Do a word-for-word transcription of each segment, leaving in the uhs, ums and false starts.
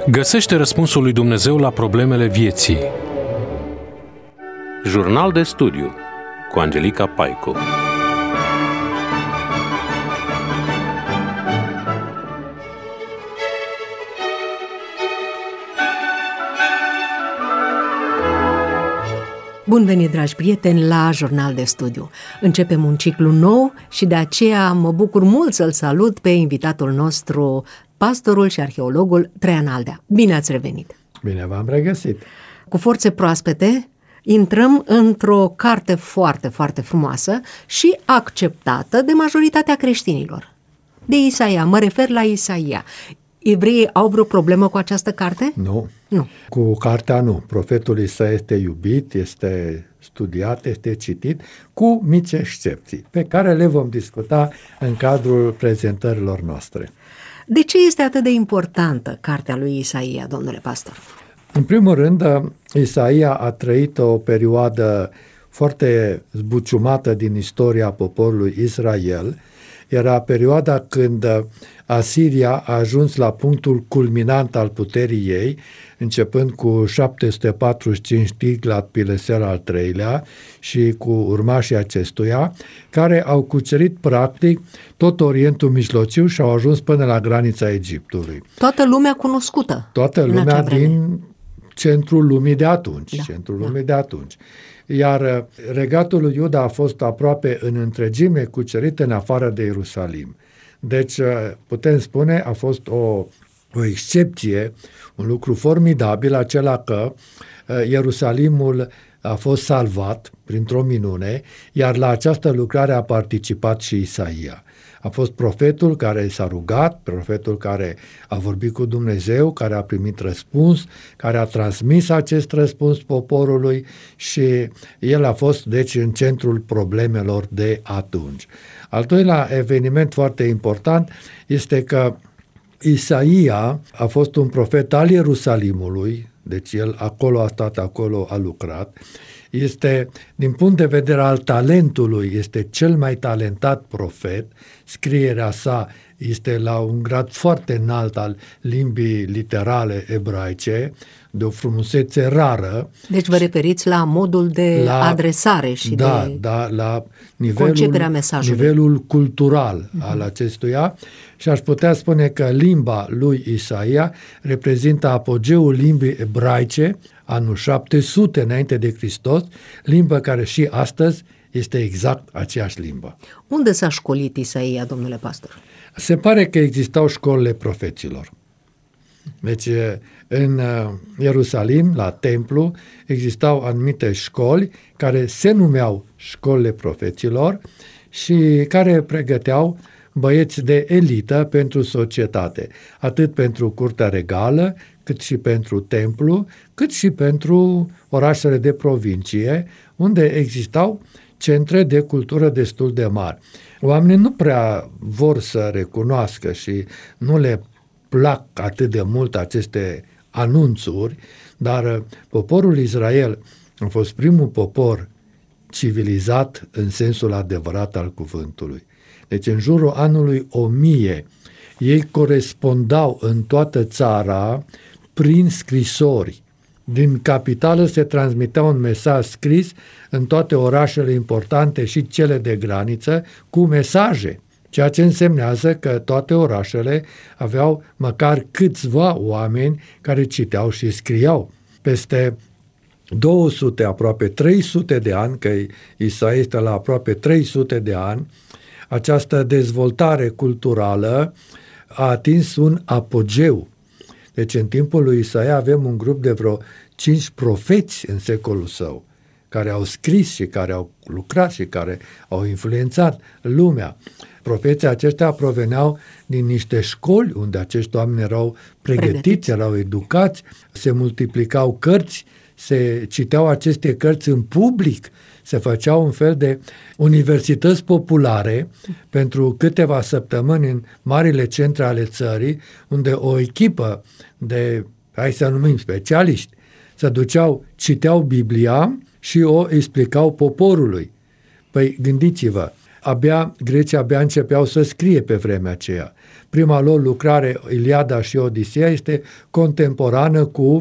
Găsește răspunsul lui Dumnezeu la problemele vieții. Jurnal de studiu cu Angelica Paicu. Bun venit, dragi prieteni, la Jurnal de Studiu. Începem un ciclu nou și de aceea mă bucur mult să-l salut pe invitatul nostru, pastorul și arheologul Traian Aldea. Bine ați revenit! Bine v-am regăsit! Cu forțe proaspete intrăm într-o carte foarte, foarte frumoasă și acceptată de majoritatea creștinilor. De Isaia, mă refer la Isaia. Evreii au vreo problemă cu această carte? Nu. Nu. Cu cartea nu. Profetul Isaia este iubit, este studiat, este citit, cu mici excepții, pe care le vom discuta în cadrul prezentărilor noastre. De ce este atât de importantă cartea lui Isaia, domnule pastor? În primul rând, Isaia a trăit o perioadă foarte zbuciumată din istoria poporului Israel. Era perioada când Asiria a ajuns la punctul culminant al puterii ei, începând cu șapte sute patruzeci și cinci Tiglat-Pileser al treilea și cu urmașii acestuia, care au cucerit practic tot Orientul Mijlociu și au ajuns până la granița Egiptului. Toată lumea cunoscută. Toată lumea din centrul lumii de atunci. Da, centrul da. lumii de atunci. Iar regatul lui Iuda a fost aproape în întregime cucerit în afară de Ierusalim. Deci, putem spune, a fost o, o excepție, un lucru formidabil, acela că Ierusalimul a fost salvat printr-o minune, iar la această lucrare a participat și Isaia. A fost profetul care s-a rugat, profetul care a vorbit cu Dumnezeu, care a primit răspuns, care a transmis acest răspuns poporului și el a fost, deci, în centrul problemelor de atunci. Al doilea eveniment foarte important este că Isaia a fost un profet al Ierusalimului, deci el acolo a stat, acolo a lucrat. Este, din punct de vedere al talentului, este cel mai talentat profet. Scrierea sa este la un grad foarte înalt al limbii literale ebraice, de o frumusețe rară. Deci vă referiți la modul de la, adresare și da, de da, la nivelul, conceperea mesajului. nivelul cultural uh-huh. al acestuia și aș putea spune că limba lui Isaia reprezintă apogeul limbii ebraice, anul șapte sute înainte de Hristos, limbă care și astăzi este exact aceeași limbă. Unde s-a școlit Isaia, domnule pastor? Se pare că existau școlile profeților. Deci, în Ierusalim, la templu, existau anumite școli care se numeau școlile profeților și care pregăteau băieți de elită pentru societate, atât pentru curtea regală, cât și pentru templu, cât și pentru orașele de provincie, unde existau centre de cultură destul de mari. Oamenii nu prea vor să recunoască și nu le plac atât de mult aceste anunțuri, dar poporul Israel a fost primul popor civilizat în sensul adevărat al cuvântului. Deci în jurul anului o mie ei corespondau în toată țara prin scrisori. Din capitală se transmitea un mesaj scris în toate orașele importante și cele de graniță cu mesaje, ceea ce însemnează că toate orașele aveau măcar câțiva oameni care citeau și scriau. Peste două sute, aproape trei sute de ani, că Isaia este la aproape trei sute de ani, această dezvoltare culturală a atins un apogeu. Deci în timpul lui Isaia avem un grup de vreo cinci profeți în secolul său, care au scris și care au lucrat și care au influențat lumea. Profeții aceștia proveneau din niște școli unde acești oameni erau pregătiți, pregătiți, erau educați, se multiplicau cărți, se citeau aceste cărți în public, se făceau un fel de universități populare pentru câteva săptămâni în marile centre ale țării, unde o echipă de, hai să numim, specialiști, se duceau, citeau Biblia și o explicau poporului. Păi gândiți-vă, abia grecii abia începeau să scrie pe vremea aceea. prima lor lucrare, Iliada și Odiseea, este contemporană cu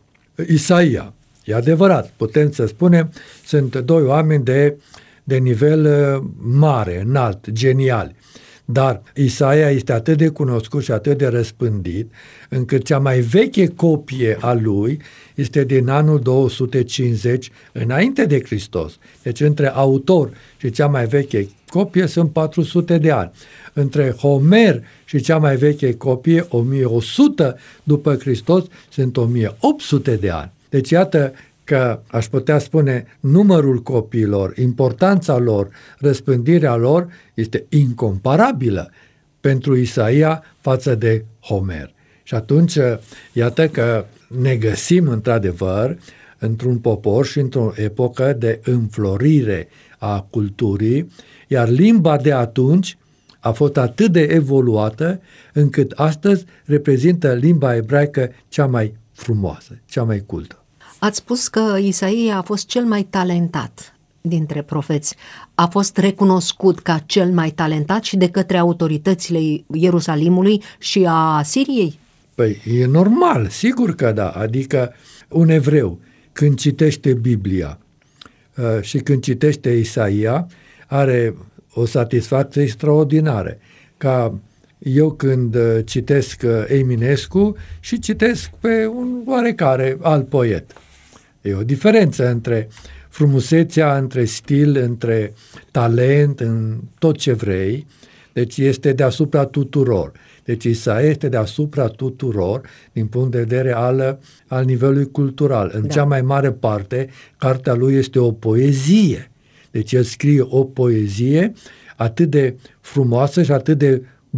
Isaia. E adevărat, putem să spunem, sunt doi oameni de, de nivel mare, înalt, geniali. Dar Isaia este atât de cunoscut și atât de răspândit, încât cea mai veche copie a lui este din anul două sute cincizeci înainte de Hristos. Deci între autor și cea mai veche copie sunt patru sute de ani. Între Homer și cea mai veche copie, o mie o sută după Hristos, sunt o mie opt sute de ani. Deci iată că aș putea spune numărul copiilor, importanța lor, răspândirea lor este incomparabilă pentru Isaia față de Homer. Și atunci, iată că ne găsim într-adevăr într-un popor și într-o epocă de înflorire a culturii, iar limba de atunci a fost atât de evoluată încât astăzi reprezintă limba ebraică cea mai frumoasă, cea mai cultă. Ați spus că Isaia a fost cel mai talentat dintre profeți. A fost recunoscut ca cel mai talentat și de către autoritățile Ierusalimului și a Siriei? Păi e normal, sigur că da. Adică un evreu când citește Biblia uh, și când citește Isaia are o satisfacție extraordinară. Ca eu când citesc Eminescu și citesc pe un oarecare alt poet. E o diferență între frumusețea, între stil, între talent, în tot ce vrei. Deci este deasupra tuturor. Deci Isaia este deasupra tuturor din punct de vedere al, al nivelului cultural. În da. Cea mai mare parte, cartea lui este o poezie. Deci el scrie o poezie atât de frumoasă și atât de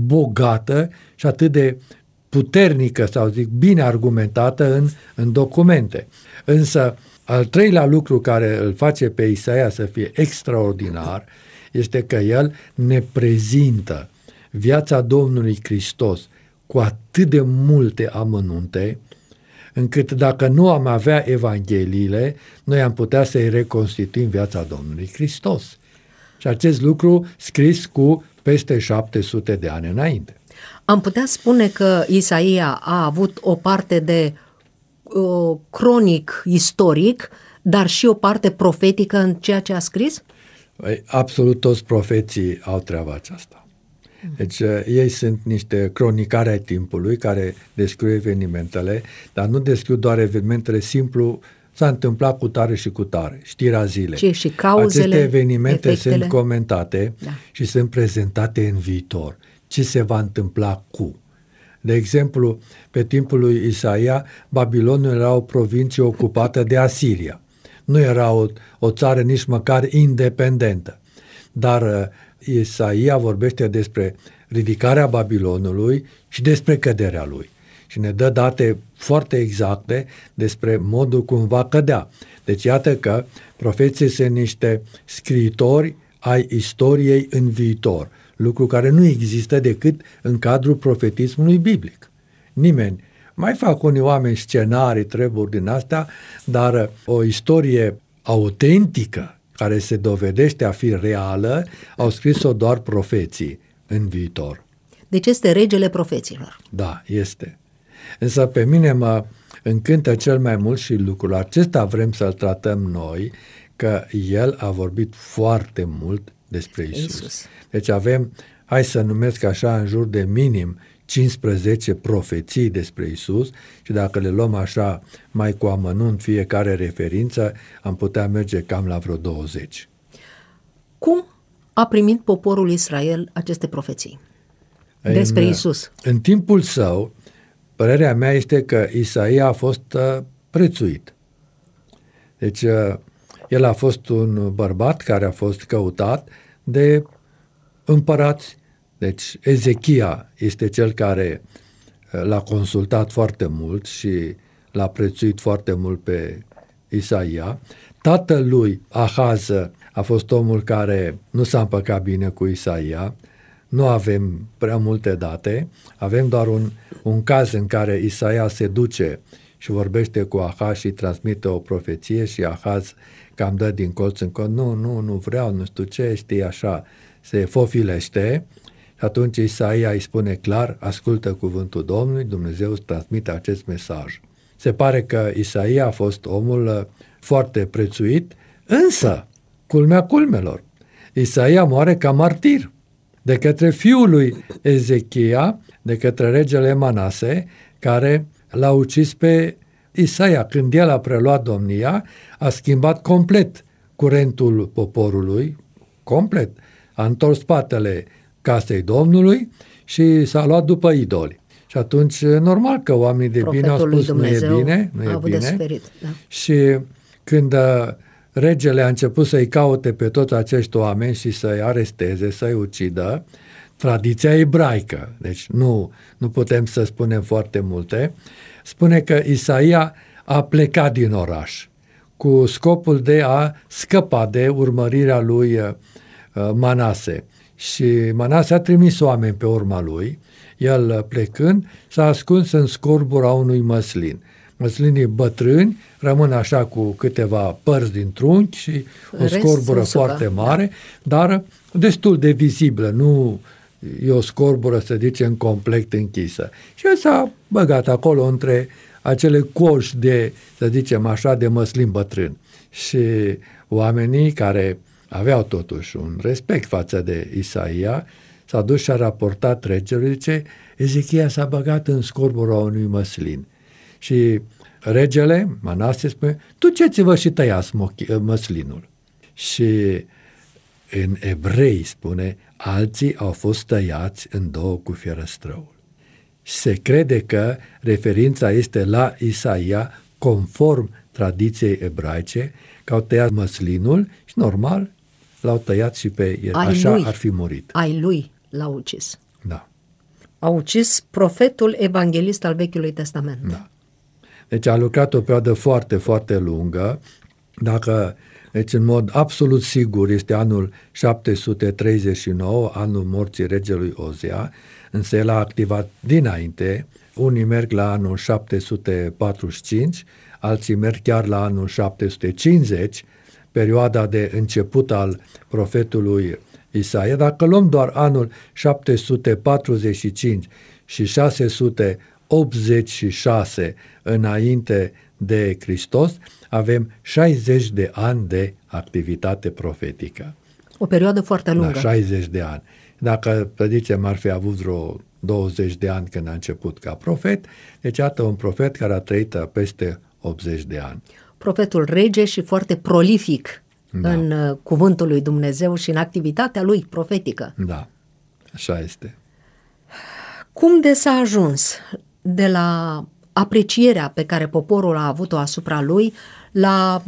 bogată și atât de puternică, sau zic, bine argumentată în, în documente. Însă, al treilea lucru care îl face pe Isaia să fie extraordinar este că el ne prezintă viața Domnului Hristos cu atât de multe amănunte, încât dacă nu am avea Evangheliile, noi am putea să-i reconstituim viața Domnului Hristos. Și acest lucru scris cu peste șapte sute de ani înainte. Am putea spune că Isaia a avut o parte de uh, cronic istoric, dar și o parte profetică în ceea ce a scris? Absolut toți profeții au treaba aceasta. Deci ei sunt niște cronicari ai timpului care descriu evenimentele, dar nu descriu doar evenimentele, simplu s-a întâmplat cu tare și cu tare, știrea zilei. Și, și cauzele, aceste evenimente efectele. Sunt comentate da. Și sunt prezentate în viitor. Ce se va întâmpla cu? De exemplu, pe timpul lui Isaia, Babilonul era o provincie ocupată de Asiria. Nu era o, o țară nici măcar independentă. Dar Isaia vorbește despre ridicarea Babilonului și despre căderea lui. Și ne dă date foarte exacte despre modul cum va cădea. Deci iată că profeții sunt niște scriitori ai istoriei în viitor, lucru care nu există decât în cadrul profetismului biblic. Nimeni. Mai fac unii oameni scenarii, treburi din astea, dar o istorie autentică, care se dovedește a fi reală, au scris-o doar profeții în viitor. Deci este regele profeților. Da, este. Însă pe mine mă încântă cel mai mult și lucrul acesta vrem să-l tratăm noi, că el a vorbit foarte mult despre Iisus. Iisus. Deci avem, hai să numesc așa, în jur de minim cincisprezece profeții despre Iisus și dacă le luăm așa mai cu amănunt fiecare referință, am putea merge cam la vreo douăzeci. Cum a primit poporul Israel aceste profeții despre în, Iisus? În timpul său, părerea mea este că Isaia a fost uh, prețuit. Deci uh, el a fost un bărbat care a fost căutat de împărați. Deci Ezechia este cel care l-a consultat foarte mult și l-a prețuit foarte mult pe Isaia. Tatăl lui, Ahaz, a fost omul care nu s-a împăcat bine cu Isaia. Nu avem prea multe date, avem doar un, un caz în care Isaia se duce și vorbește cu Ahaz și transmite o profeție și Ahaz cam dă din colț în colț, nu, nu, nu vreau, nu știu ce, știi, așa, se fofilește Și atunci Isaia îi spune clar, ascultă cuvântul Domnului, Dumnezeu îți transmite acest mesaj. Se pare că Isaia a fost omul foarte prețuit, însă, culmea culmelor, Isaia moare ca martir de către fiul lui Ezechia, de către regele Manase, care l-a ucis pe Isaia. Când el a preluat domnia, a schimbat complet curentul poporului, complet. A întors spatele casei Domnului și s-a luat după idoli. Și atunci, normal că oamenii de bine au spus, nu e bine, nu e bine. Desferit, da. Și când regele a început să-i caute pe toți acești oameni și să-i aresteze, să-i ucidă, tradiția ebraică, deci nu, nu putem să spunem foarte multe, spune că Isaia a plecat din oraș cu scopul de a scăpa de urmărirea lui uh, Manase. Și Manase a trimis oameni pe urma lui, el plecând s-a ascuns în scorbura unui măslin. Măslinii bătrâni rămân așa cu câteva părți din trunchi și o scorbură foarte mare, dar destul de vizibilă, nu e o scorbură, să zicem, complet închisă. Și el s-a băgat acolo între acele coși de, să zicem așa, de măslin bătrân. Și oamenii care aveau totuși un respect față de Isaia s-a dus și a raportat regelui, zice, Ezechia s-a băgat în scorbura unui măslin. Și regele, Manase, spune, duceți-vă și tăiați măslinul. Și în evrei spune, alții au fost tăiați în două cu fierăstrăul. Și se crede că referința este la Isaia, conform tradiției ebraice, că au tăiat măslinul și normal l-au tăiat și pe el. Ai Așa lui, ar fi murit. Ai lui l-au ucis. Da. A ucis profetul evanghelist al Vechiului Testament. Da. Deci a lucrat o perioadă foarte, foarte lungă. Dacă, deci în mod absolut sigur, este anul șapte sute treizeci și nouă, anul morții regelui Ozia, însă el a activat dinainte. Unii merg la anul șapte sute patruzeci și cinci, alții merg chiar la anul șapte sute cincizeci, perioada de început al profetului Isaia. Dacă luăm doar anul șapte sute patruzeci și cinci și șase sute optzeci și șase înainte de Hristos, avem șaizeci de ani de activitate profetică. O perioadă foarte lungă. Da, șaizeci de ani. Dacă, să zicem, ar fi avut vreo douăzeci de ani când a început ca profet, deci iată un profet care a trăit peste optzeci de ani. Profetul rege și foarte prolific da. în uh, cuvântul lui Dumnezeu și în activitatea lui profetică. Da, așa este. Cum de s-a ajuns de la aprecierea pe care poporul a avut-o asupra lui la,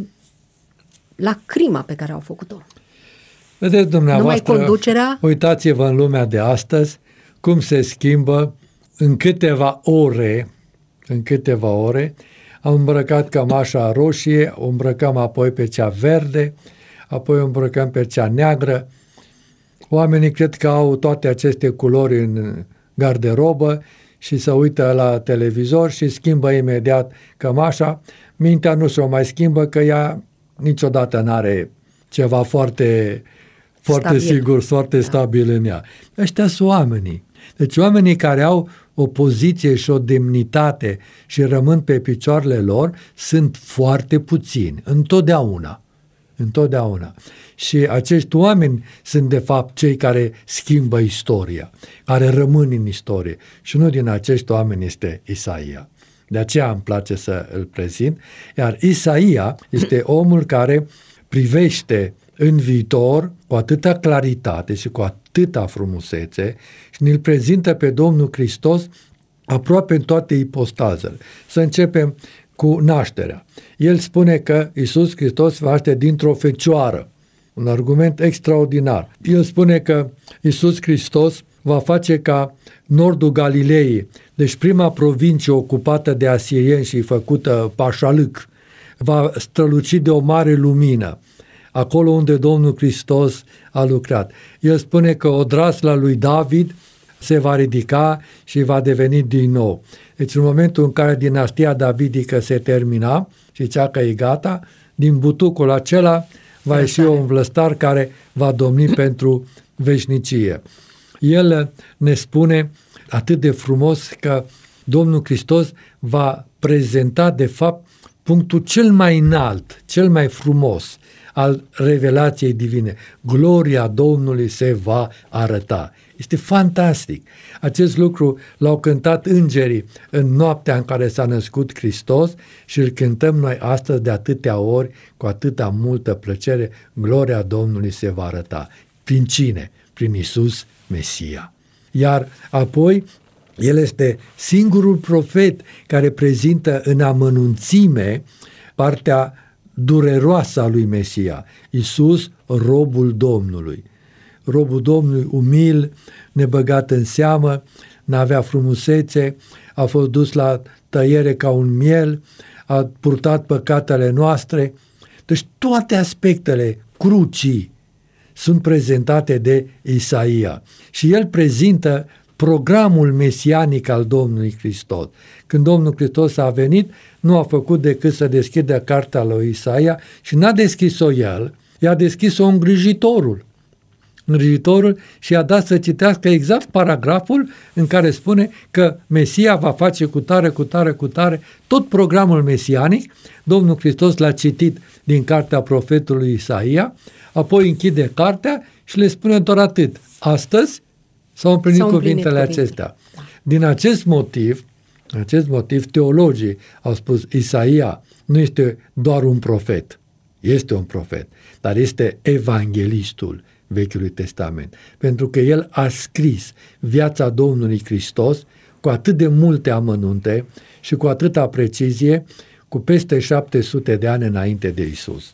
la crima pe care au făcut-o? Vedeți dumneavoastră, numai conducerea... uitați-vă în lumea de astăzi cum se schimbă în câteva ore, în câteva ore, am îmbrăcat cămașa roșie, o îmbrăcăm apoi pe cea verde, apoi o îmbrăcăm pe cea neagră. Oamenii cred că au toate aceste culori în garderobă și se uită la televizor și schimbă imediat cămașa. Mintea nu se o mai schimbă, că ea niciodată n-are ceva foarte, foarte stabil. sigur, foarte da. stabil în ea. Ăștia sunt oamenii. Deci oamenii care au o poziție și o demnitate și rămân pe picioarele lor sunt foarte puțini, întotdeauna. Întotdeauna. Și acești oameni sunt de fapt cei care schimbă istoria, care rămân în istorie. Și unul din acești oameni este Isaia. De aceea îmi place să îl prezint. Iar Isaia este omul care privește în viitor cu atâta claritate și cu atâta frumusețe și ne-l prezintă pe Domnul Hristos aproape în toate ipostazele. Să începem cu nașterea. El spune că Iisus Hristos va naște dintr-o fecioară. Un argument extraordinar. El spune că Iisus Hristos va face ca nordul Galilei, deci prima provincie ocupată de asirieni și făcută pașalâc, va străluci de o mare lumină, acolo unde Domnul Hristos a lucrat. El spune că odrasla lui David se va ridica și va deveni din nou. Deci în momentul în care dinastia davidică se termina și zicea că e gata, din butucul acela va ieși un învlăstar care va domni pentru veșnicie. el ne spune atât de frumos că Domnul Hristos va prezenta de fapt punctul cel mai înalt, cel mai frumos al revelației divine. Gloria Domnului se va arăta. Este fantastic. Acest lucru l-au cântat îngerii în noaptea în care s-a născut Hristos și îl cântăm noi astăzi de atâtea ori, cu atâta multă plăcere. Gloria Domnului se va arăta. Prin cine? Prin Iisus Mesia. Iar apoi, el este singurul profet care prezintă în amănunțime partea dureroasă a lui Mesia. Iisus, robul Domnului. Robul Domnului, umil, nebăgat în seamă, n-avea frumusețe, a fost dus la tăiere ca un miel, a purtat păcatele noastre. Deci toate aspectele crucii sunt prezentate de Isaia și el prezintă programul mesianic al Domnului Hristos. Când Domnul Hristos a venit, nu a făcut decât să deschidă cartea lui Isaia și n-a deschis-o el, i-a deschis-o îngrijitorul. Îngrijitorul și i-a dat să citească exact paragraful în care spune că Mesia va face cu tare, cu tare, cu tare, tot programul mesianic. Domnul Hristos l-a citit din cartea profetului Isaia, apoi închide cartea și le spune doar atât. Astăzi s-au împlinit, s-au împlinit cuvintele cuvinte. acestea. Da. Din acest motiv, acest motiv, teologii au spus Isaia nu este doar un profet, este un profet, dar este evanghelistul Vechiului Testament, pentru că el a scris viața Domnului Hristos cu atât de multe amănunte și cu atâta precizie, cu peste șapte sute de ani înainte de Isus.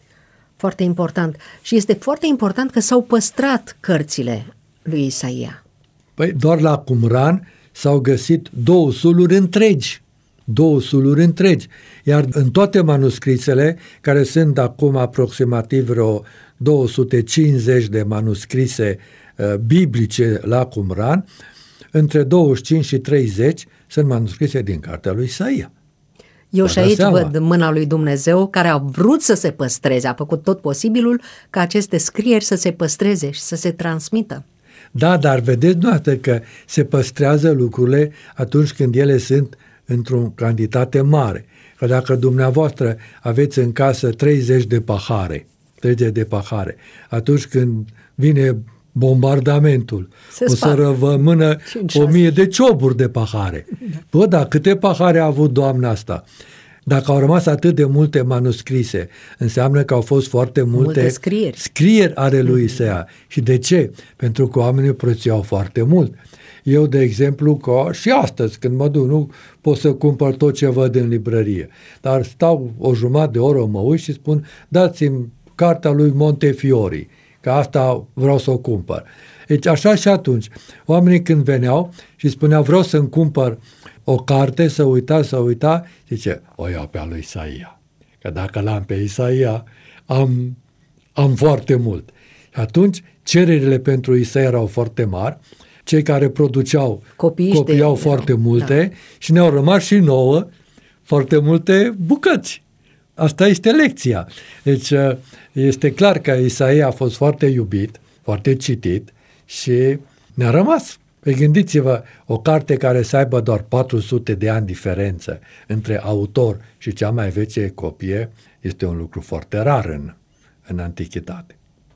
Foarte important. Și este foarte important că s-au păstrat cărțile lui Isaia. Păi doar la Qumran s-au găsit două suluri întregi, două suluri întregi, iar în toate manuscrisele, care sunt acum aproximativ vreo două sute cincizeci de manuscrise uh, biblice la Qumran, între douăzeci și cinci și treizeci sunt manuscrise din cartea lui Isaia. Eu și aici văd mâna lui Dumnezeu care a vrut să se păstreze, a făcut tot posibilul ca aceste scrieri să se păstreze și să se transmită. Da, dar vedeți dumneavoastră că se păstrează lucrurile atunci când ele sunt într-o cantitate mare. Că dacă dumneavoastră aveți în casă treizeci de pahare, treizeci de pahare, atunci când vine bombardamentul, se o să rămână o mie de cioburi de pahare. Da. Bă, da, câte pahare a avut doamna asta? Dacă au rămas atât de multe manuscrise, înseamnă că au fost foarte multe, multe scrieri. scrieri ale lui Isaia. Și de ce? Pentru că oamenii prețuiau foarte mult. Eu, de exemplu, că și astăzi, când mă duc, nu pot să cumpăr tot ce văd în librărie, dar stau o jumătate de oră, mă uit și spun, dați-mi cartea lui Montefiori, că asta vreau să o cumpăr. Deci așa și atunci, oamenii când veneau și spuneau, vreau să-mi cumpăr o carte, să uita, să uita, zice, o iau pe a lui Isaia. Că dacă l-am pe Isaia, am, am foarte mult. Și atunci, cererile pentru Isaia erau foarte mari, cei care produceau Copiii copiau foarte multe da. Și ne-au rămas și nouă foarte multe bucăți. Asta este lecția. Deci este clar că Isaia a fost foarte iubit, foarte citit și ne-a rămas. Păi gândiți-vă, o carte care să aibă doar patru sute de ani diferență între autor și cea mai veche copie este un lucru foarte rar în, în antichitate.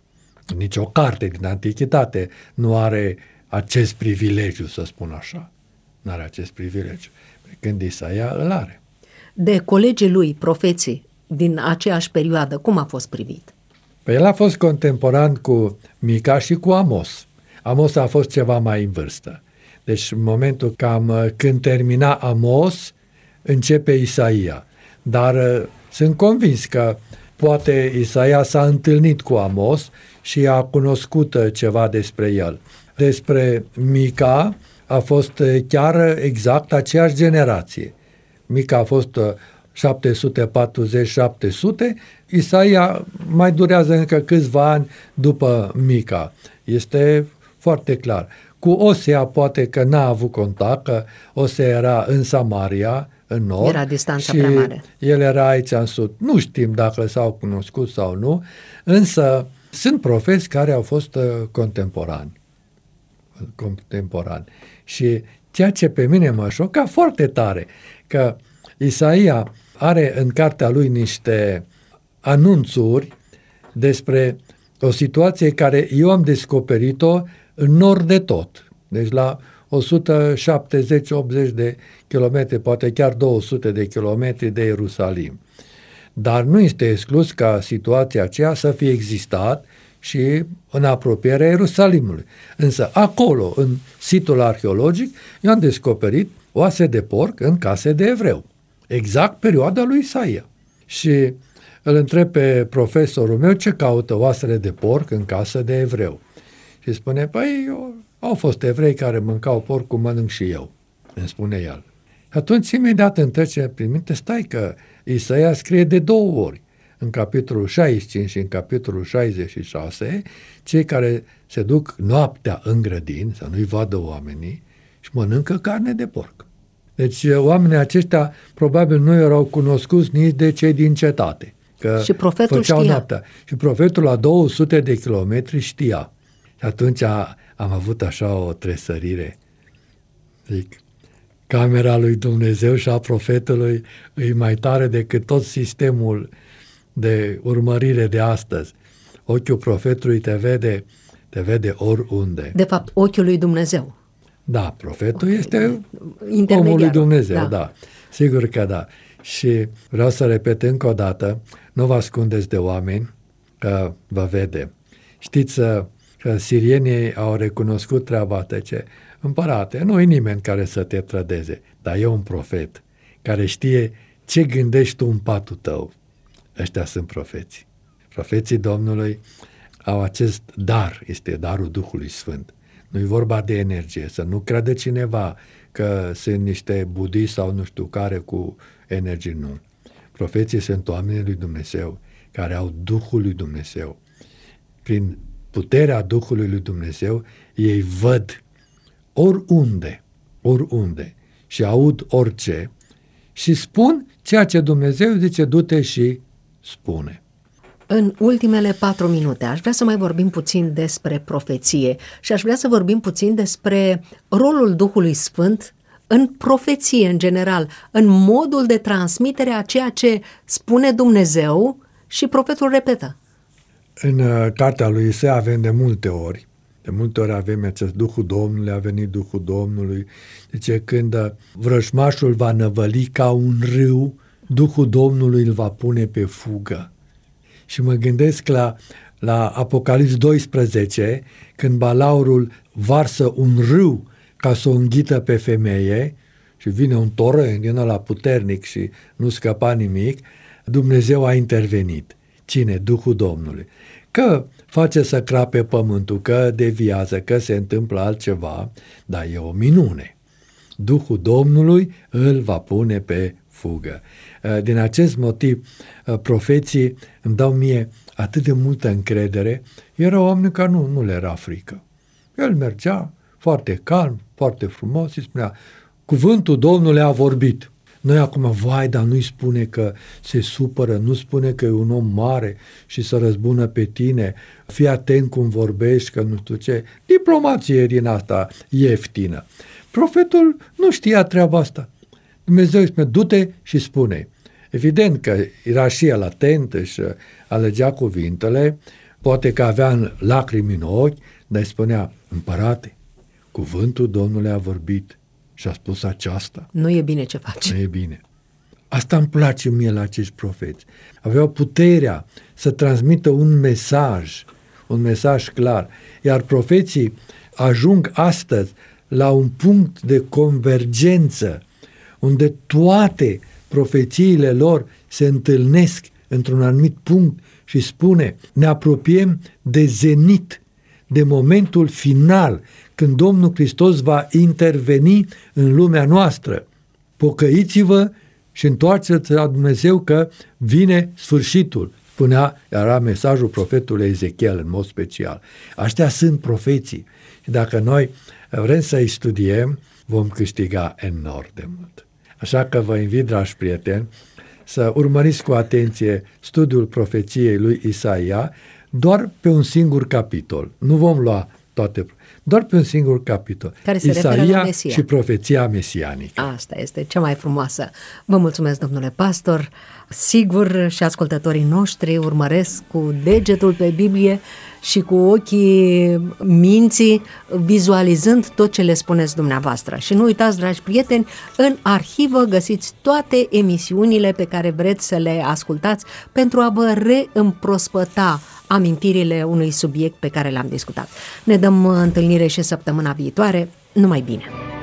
Nici o carte din antichitate nu are acest privilegiu, să spun așa. Nu are acest privilegiu. Când Isaia îl are. De colegii lui, profeții, din aceeași perioadă, cum a fost privit? Păi el a fost contemporan cu Mica și cu Amos. Amos a fost ceva mai în vârstă. Deci în momentul cam când termina Amos, începe Isaia. Dar sunt convins că poate Isaia s-a întâlnit cu Amos și a cunoscut ceva despre el. Despre Mica a fost chiar exact aceeași generație. Mica a fost șapte sute patruzeci șapte sute, Isaia mai durează încă câțiva ani după Mica. Este foarte clar. Cu Osea poate că n-a avut contact, că Osea era în Samaria, în nord. Era distanța prea mare. El era aici în sud. Nu știm dacă s-au cunoscut sau nu, însă sunt profeți care au fost contemporani. contemporan. Și ceea ce pe mine m-a șocat foarte tare, că Isaia are în cartea lui niște anunțuri despre o situație care eu am descoperit-o în nord de tot. Deci la o sută șaptezeci optzeci de kilometri, poate chiar două sute de kilometri de Ierusalim. Dar nu este exclus ca situația aceea să fie existat și în apropierea Ierusalimului. Însă acolo, în situl arheologic, eu am descoperit oase de porc în case de evreu. Exact perioada lui Isaia. Și îl întreb pe profesorul meu ce caută oasele de porc în casă de evreu. Și spune, păi, eu, au fost evrei care mâncau porc cum mănânc și eu, îmi spune el. Atunci imediat îmi trece prin minte, stai că Isaia scrie de două ori, în capitolul șaizeci și cinci și în capitolul șaizeci și șase, cei care se duc noaptea în grădini, să nu-i vadă oamenii, și mănâncă carne de porc. Deci oamenii aceștia probabil nu erau cunoscuți nici de cei din cetate. Că și profetul știa. Noaptea. Și profetul la două sute de kilometri știa. Și atunci a, am avut așa o tresărire. Zic, camera lui Dumnezeu și a profetului e mai tare decât tot sistemul de urmărire de astăzi. Ochiul profetului te vede, te vede oriunde. De fapt, ochiul lui Dumnezeu. Da, profetul okay. este omul lui Dumnezeu, da. da. Sigur că da. Și vreau să repet încă o dată, nu vă ascundeți de oameni, că vă vede. Știți că sirienii au recunoscut treaba asta, ce împărate, nu e nimeni care să te trădeze, dar e un profet care știe ce gândești tu în patul tău. Ăștia sunt profeții. Profeții Domnului au acest dar, este darul Duhului Sfânt. Nu e vorba de energie, să nu crede cineva că sunt niște budiști sau nu știu care cu energie, nu. Profeții sunt oamenii lui Dumnezeu, care au Duhul lui Dumnezeu. Prin puterea Duhului lui Dumnezeu, ei văd oriunde, oriunde și aud orice și spun ceea ce Dumnezeu zice, du-te și spune. În ultimele patru minute aș vrea să mai vorbim puțin despre profeție și aș vrea să vorbim puțin despre rolul Duhului Sfânt în profeție în general, în modul de transmitere a ceea ce spune Dumnezeu și profetul repetă. În uh, cartea lui Isaia avem de multe ori, de multe ori avem acest Duhul Domnului, a venit Duhul Domnului, deci când vrăjmașul va năvăli ca un râu, Duhul Domnului îl va pune pe fugă. Și mă gândesc la, la Apocalips doisprezece, când balaurul varsă un râu ca să o înghită pe femeie și vine un torrent din ăla puternic și nu scăpa nimic, Dumnezeu a intervenit. Cine? Duhul Domnului. Că face să crape pământul, că deviază, că se întâmplă altceva, dar e o minune. Duhul Domnului îl va pune pe fugă. Din acest motiv, profeții îmi dau mie atât de multă încredere. Erau oameni care nu, nu le era frică. El mergea foarte calm, foarte frumos și spunea, cuvântul Domnului a vorbit. Noi acum, vai, dar nu-i spune că se supără, nu spune că e un om mare și să răzbună pe tine, fii atent cum vorbești, că nu știu ce. Diplomație din asta ieftină. Profetul nu știa treaba asta. Dumnezeu îi spune, du-te și spune. Evident că era și el atent, își alegea cuvintele, poate că avea lacrimi în ochi, dar îi spunea, împărate, cuvântul Domnului a vorbit și a spus aceasta. Nu e bine ce faci. Nu e bine. Asta îmi place mie la acești profeți. Aveau puterea să transmită un mesaj, un mesaj clar. Iar profeții ajung astăzi la un punct de convergență, unde toate profețiile lor se întâlnesc într-un anumit punct și spune, ne apropiem de zenit, de momentul final, când Domnul Hristos va interveni în lumea noastră. Pocăiți-vă și întoarceți la Dumnezeu că vine sfârșitul. Spunea, era mesajul profetului Ezechiel în mod special. Aștia sunt profeții. Și dacă noi vrem să-i studiem, vom câștiga enorm de mult. Așa că vă invit, dragi prieteni, să urmăriți cu atenție studiul profeției lui Isaia, doar pe un singur capitol. Nu vom lua toate, doar pe un singur capitol. Care se referă la Isaia Mesia. și profeția mesianică. Asta este cea mai frumoasă. Vă mulțumesc, domnule pastor. Sigur, și ascultătorii noștri urmăresc cu degetul pe Biblie și cu ochii minții, vizualizând tot ce le spuneți dumneavoastră. Și nu uitați, dragi prieteni, în arhivă găsiți toate emisiunile pe care vreți să le ascultați pentru a vă reîmprospăta amintirile unui subiect pe care l-am discutat. Ne dăm întâlnire și săptămâna viitoare. Numai bine!